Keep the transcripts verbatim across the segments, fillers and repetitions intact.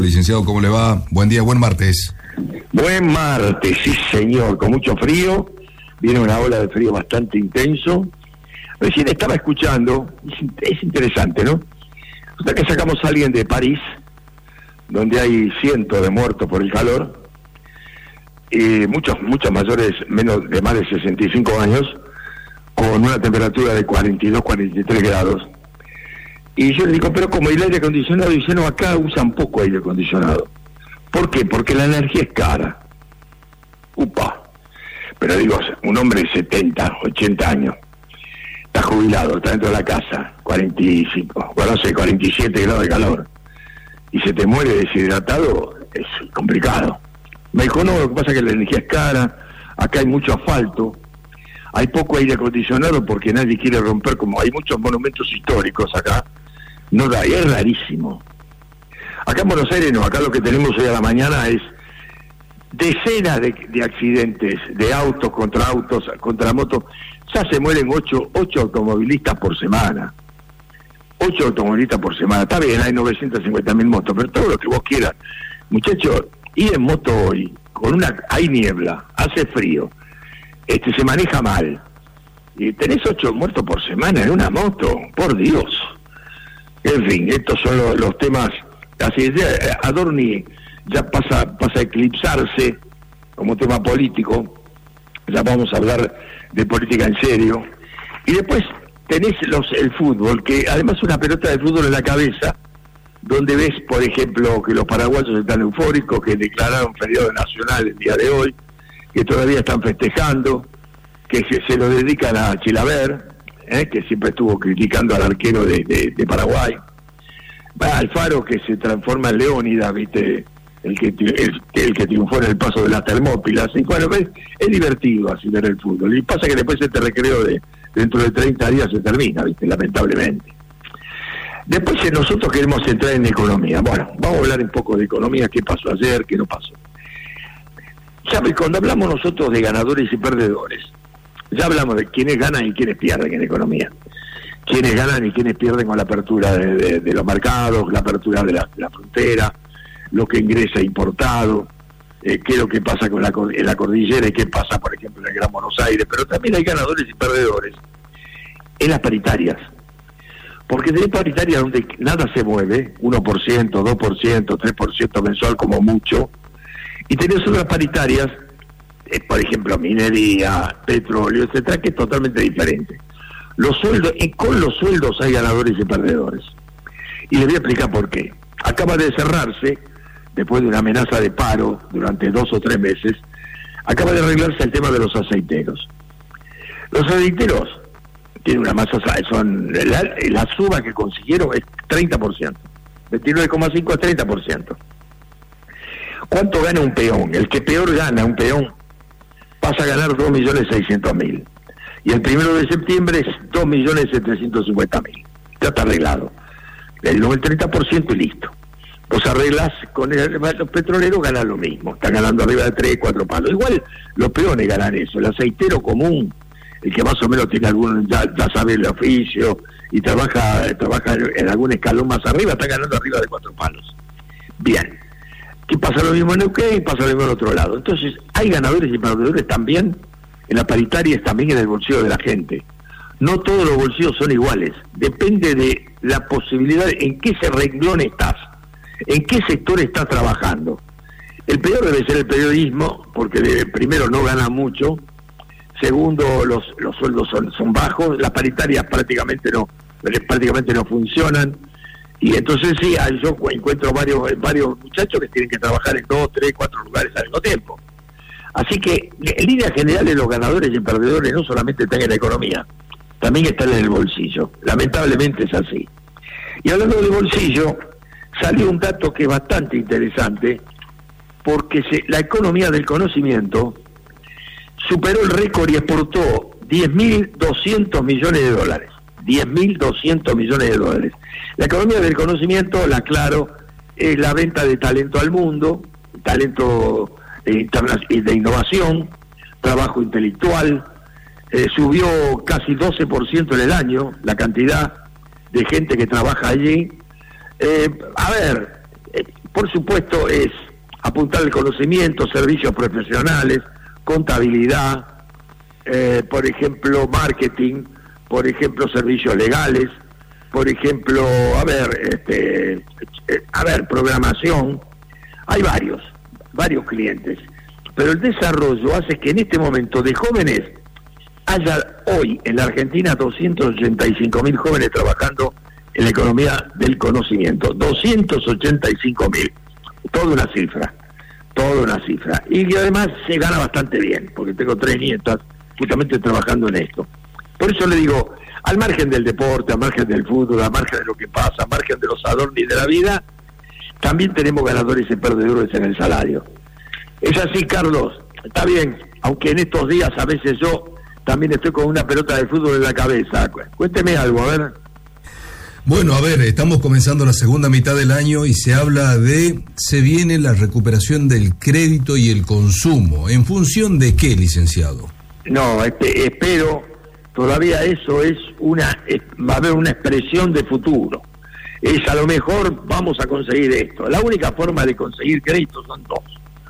Licenciado, ¿cómo le va? Buen día, buen martes. Buen martes, sí señor, con mucho frío, viene una ola de frío bastante intenso. Recién estaba escuchando, es interesante, ¿no? O sea que sacamos a alguien de París, donde hay cientos de muertos por el calor, y muchos, muchos mayores, menos de más de sesenta y cinco años, con una temperatura de cuarenta y dos, cuarenta y tres grados. Y yo le digo, pero como el aire acondicionado, dice, no, acá usan poco aire acondicionado. ¿Por qué? Porque la energía es cara. Upa. Pero digo, un hombre de setenta, ochenta años, está jubilado, está dentro de la casa, cuarenta y cinco, bueno, no sé, cuarenta y siete grados de calor, y se te muere deshidratado, es complicado. Me dijo, no, lo que pasa es que la energía es cara, acá hay mucho asfalto, hay poco aire acondicionado porque nadie quiere romper, como hay muchos monumentos históricos acá, no da, y es rarísimo. Acá en Buenos Aires no, acá lo que tenemos hoy a la mañana es decenas de, de accidentes, de autos contra autos, contra motos. Ya se mueren ocho, ocho automovilistas por semana. Ocho automovilistas por semana. Está bien, hay novecientas cincuenta mil motos, pero todo lo que vos quieras. Muchachos, ir en moto hoy, con una, hay niebla, hace frío, este se maneja mal, y tenés ocho muertos por semana en una moto, por Dios. En fin, estos son los, los temas. Así es, Adorni ya pasa, pasa a eclipsarse como tema político, ya vamos a hablar de política en serio. Y después tenés los, el fútbol, que además es una pelota de fútbol en la cabeza, donde ves, por ejemplo, que los paraguayos están eufóricos, que declararon feriado nacional el día de hoy, que todavía están festejando, que se, se lo dedican a Chilaver, ¿eh? que siempre estuvo criticando al arquero de, de, de Paraguay. Va Alfaro, que se transforma en Leónidas, ¿viste? El que el, el que triunfó en el paso de las Termópilas. Y bueno, ves, es divertido así ver el fútbol. Y pasa que después este recreo de dentro de treinta días se termina, ¿viste? Lamentablemente. Después nosotros queremos entrar en economía. Bueno, vamos a hablar un poco de economía, qué pasó ayer, qué no pasó. ¿Sabes? Cuando hablamos nosotros de ganadores y perdedores, ya hablamos de quiénes ganan y quiénes pierden en economía. Quiénes ganan y quiénes pierden con la apertura de, de, de los mercados, la apertura de la, de la frontera, lo que ingresa importado, eh, qué es lo que pasa con la, en la cordillera y qué pasa, por ejemplo, en el Gran Buenos Aires. Pero también hay ganadores y perdedores en las paritarias. Porque tenés paritarias donde nada se mueve, uno por ciento, dos por ciento, tres por ciento mensual como mucho, y tenés otras paritarias, eh, por ejemplo, minería, petróleo, etcétera, que es totalmente diferente. Los sueldos, y con los sueldos hay ganadores y perdedores. Y les voy a explicar por qué. Acaba de cerrarse, después de una amenaza de paro durante dos o tres meses, acaba de arreglarse el tema de los aceiteros. Los aceiteros tienen una masa, son la, la suba que consiguieron es treinta por ciento, veintinueve coma cinco a treinta por ciento. ¿Cuánto gana un peón? El que peor gana, un peón, pasa a ganar dos millones seiscientos mil. Y el primero de septiembre es dos millones setecientos cincuenta mil. Ya está arreglado. El, el treinta por ciento y listo. Los arreglas con el, los petroleros ganan lo mismo. Están ganando arriba de tres, cuatro palos. Igual los peones ganan eso. El aceitero común, el que más o menos tiene algún, ya, ya sabe el oficio y trabaja, trabaja en algún escalón más arriba, está ganando arriba de cuatro palos. Bien. ¿Qué pasa lo mismo en Neuquén y pasa lo mismo en otro lado? Entonces, hay ganadores y perdedores también. En la paritaria es también en el bolsillo de la gente. No todos los bolsillos son iguales. Depende de la posibilidad, en qué se renglón estás, en qué sector estás trabajando. El peor debe ser el periodismo, porque de, primero no gana mucho, segundo los los sueldos son, son bajos, las paritarias prácticamente no prácticamente no funcionan, y entonces sí, yo encuentro varios varios muchachos que tienen que trabajar en dos, tres, cuatro lugares al mismo tiempo. Así que, en líneas generales, los ganadores y perdedores no solamente están en la economía, también están en el bolsillo. Lamentablemente es así. Y hablando del bolsillo, salió un dato que es bastante interesante, porque se, la economía del conocimiento superó el récord y exportó diez mil doscientos millones de dólares. diez mil doscientos millones de dólares. La economía del conocimiento, la aclaro, es la venta de talento al mundo, talento de, de innovación, trabajo intelectual. Eh, subió casi doce por ciento en el año la cantidad de gente que trabaja allí. Eh, a ver, eh, por supuesto, es apuntar el conocimiento, servicios profesionales, contabilidad, eh, por ejemplo, marketing, por ejemplo, servicios legales, por ejemplo, a ver, este, eh, a ver, programación. Hay varios, varios clientes, pero el desarrollo hace que en este momento de jóvenes haya hoy en la Argentina doscientos ochenta y cinco mil jóvenes trabajando en la economía del conocimiento. doscientos ochenta y cinco mil, toda una cifra, toda una cifra. Y que además se gana bastante bien, porque tengo tres nietas justamente trabajando en esto. Por eso le digo, al margen del deporte, al margen del fútbol, al margen de lo que pasa, al margen de los adornos de la vida, también tenemos ganadores y perdedores en el salario. Es así, Carlos, está bien, aunque en estos días a veces yo también estoy con una pelota de fútbol en la cabeza. Cuénteme algo, a ver. Bueno, a ver, estamos comenzando la segunda mitad del año y se habla de, se viene la recuperación del crédito y el consumo. ¿En función de qué, licenciado? No, este, espero, todavía eso es una, es, va a haber una expresión de futuro. Es a lo mejor vamos a conseguir esto. La única forma de conseguir crédito son dos.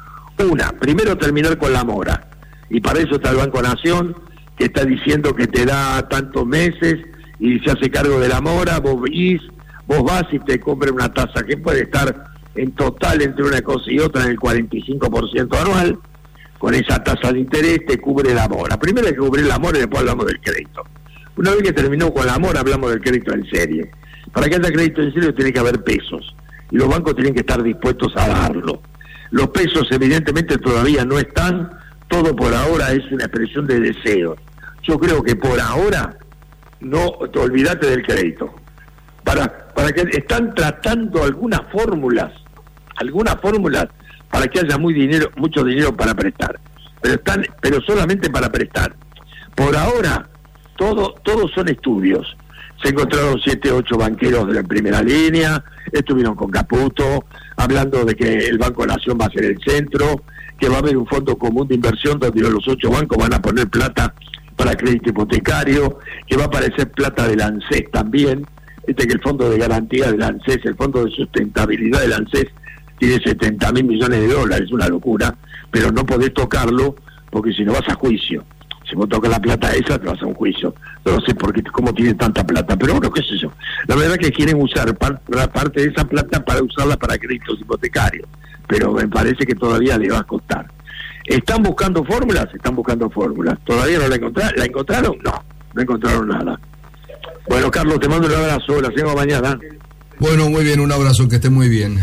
Una, primero terminar con la mora. Y para eso está el Banco Nación, que está diciendo que te da tantos meses y se hace cargo de la mora, vos venís, vos vas y te compras una tasa que puede estar en total entre una cosa y otra en el cuarenta y cinco por ciento anual. Con esa tasa de interés te cubre la mora. Primero hay que cubrir la mora y después hablamos del crédito. Una vez que terminó con la mora, hablamos del crédito en serie. Para que haya crédito en serio tiene que haber pesos, y los bancos tienen que estar dispuestos a darlo. Los pesos evidentemente todavía no están, todo por ahora es una expresión de deseos. Yo creo que por ahora no te olvidate del crédito. Para, para que están tratando algunas fórmulas, algunas fórmulas para que haya muy dinero, mucho dinero para prestar, pero están, pero solamente para prestar. Por ahora, todo, todos son estudios. Se encontraron siete, ocho banqueros de la primera línea, estuvieron con Caputo, hablando de que el Banco Nación va a ser el centro, que va a haber un fondo común de inversión donde los ocho bancos van a poner plata para crédito hipotecario, que va a aparecer plata del ANSES también, este que el fondo de garantía del ANSES, el fondo de sustentabilidad del ANSES, tiene setenta mil millones de dólares, una locura, pero no podés tocarlo porque si no vas a juicio. Si vos tocas la plata esa, te vas a un juicio. No sé por qué, cómo tiene tanta plata, pero bueno, qué sé yo. La verdad que quieren usar par, parte de esa plata para usarla para créditos hipotecarios, pero me parece que todavía le va a costar. ¿Están buscando fórmulas? Están buscando fórmulas. ¿Todavía no la encontraron? ¿La encontraron? No, no encontraron nada. Bueno, Carlos, te mando un abrazo, la hacemos mañana. Bueno, muy bien, un abrazo, que esté muy bien.